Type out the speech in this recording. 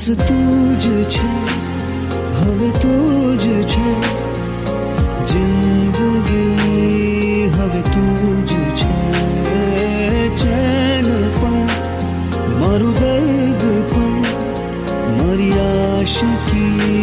तुझ छे हवे तुझ छे जिंदगी हवे तुझ छे चैन पण मारू दर्द पण मारी आशिकी